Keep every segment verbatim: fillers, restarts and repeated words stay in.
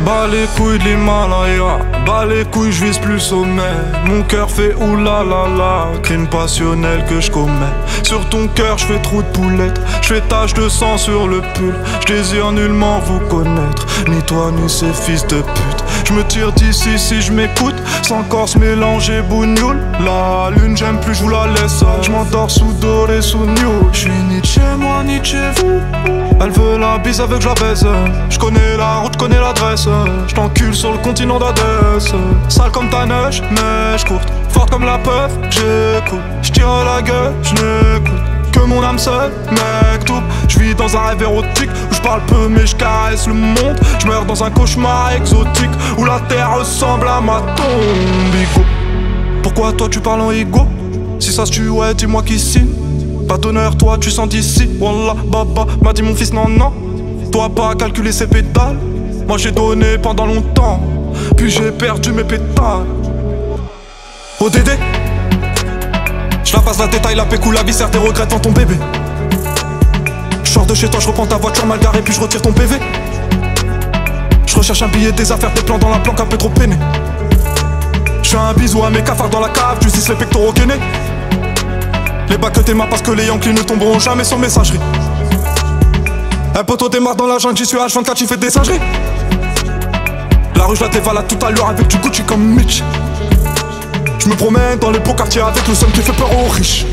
Bas les couilles de l'Himalaya, bas les couilles, je vise plus sommet. Mon cœur fait oulala, crime passionnel que je commets. Sur ton cœur, je fais trou de poulette, je fais tache de sang sur le pull. Je désire nullement vous connaître, ni toi ni ces fils de pute. Je me tire d'ici si je m'écoute, sans corse mélanger bougnoule. La lune j'aime plus, je vous la laisse. Je m'endors sous doré, sous new. Je suis ni chez moi ni chez vous. Elle veut la bise avec je la baise. Je connais la route, connais l'adresse. Je t'encule sur le continent d'Adès. Sale comme ta neige, neige courte. Forte comme la peur, j'écoute. Je tire la gueule, je n'écoute que mon âme seule, mec tout. Je vis dans un rêve érotique où je parle peu mais je caresse le monde. Je meurs dans un cauchemar exotique où la terre ressemble à ma tombe. Igo. Pourquoi toi tu parles en ego? Si ça se tue, ouais, dis-moi qui signe. Pas d'honneur, toi tu sens d'ici. Wallah, baba, m'a dit mon fils, non, non. Toi pas calculer ses pétales. Moi j'ai donné pendant longtemps, puis j'ai perdu mes pétales. O D D, je la passe la détail, la pécou, la viscère, tes regrets devant ton bébé. Je sors de chez toi, je reprends ta voiture mal garée, puis je retire ton P V. Je recherche un billet, des affaires, des plans dans la planque, un peu trop peiné. Je fais un bisou à mes cafards dans la cave, justice les pectoraux gainés. Les bacs que t'aimas parce que les Yankees ne tomberont jamais sur messagerie. Un poteau démarre dans la jungle, j'y suis H vingt-quatre, j'y fais des singeries. La rue je la dévalade tout à l'heure avec du Gucci comme Mitch. Je me promène dans les beaux quartiers avec le seum qui fait peur aux riches.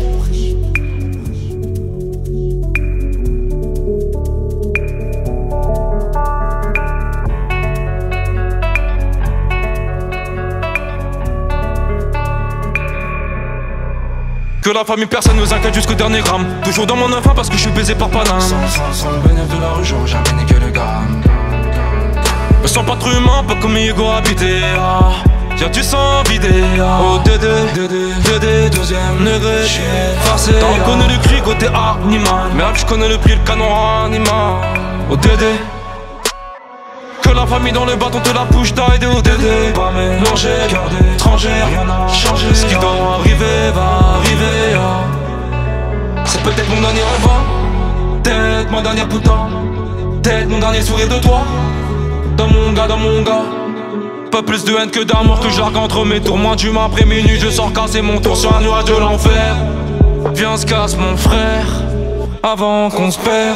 Que la famille personne nous inquiète jusqu'au dernier gramme. Toujours dans mon enfant parce que je suis baisé par Paname. Sans, sans, sans le bénéfice de la rue, j'aurais jamais niqué le gramme. Me sens pas trop humain, pas comme Hugo habité. Ah, y'a du sang vidé. Ah. Oh Dédé, Dédé, Dédé, deuxième degré. J'suis effacé. T'en connais le cri côté animal. Merde, j'connais le prix, le canon animal. Oh Dédé. Que la famille dans le bâton te la push d'aide au Dédé. Pas mélangé, cœur d'étranger, rien n'a changé. Ce qui doit arriver va arriver. Ah. C'est peut-être mon dernier rêve, peut-être ma dernière putain, peut-être mon dernier sourire de toi. Dans mon gars, dans mon gars. Pas plus de haine que d'amour que je largue entre mes tours. Moins d'humain après minuit, je sors casser mon tour sur un nuage de l'enfer. Viens se casse mon frère, avant qu'on se perde.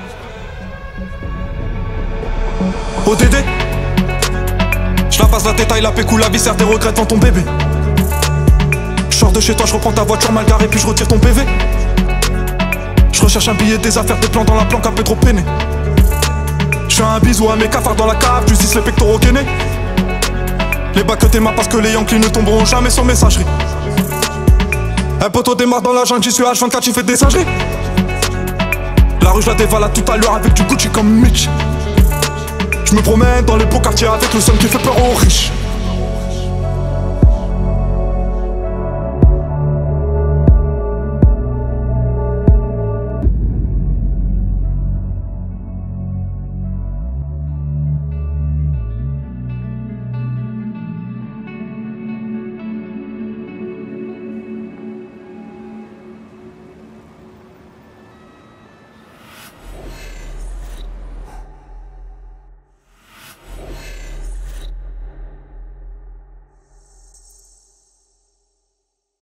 O D D, je la passe la détail, la pécou, la viscère, tes regrets devant ton bébé. Je sors de chez toi, je reprends ta voiture mal garée, puis je retire ton P V. Je recherche un billet, des affaires, des plans dans la planque, un peu trop peiné. Je fais un bisou à mes cafards dans la cave, justice les pectoraux gainés. Les bacs que t'aimas parce que les Yankees ne tomberont jamais sur messagerie. Un poteau démarre dans la jungle, j'y suis H vingt-quatre, j'y fais des singeries. La rue je la dévalade tout à l'heure avec du Gucci comme Mitch. Je me promène dans les beaux quartiers avec le seum qui fait peur aux riches.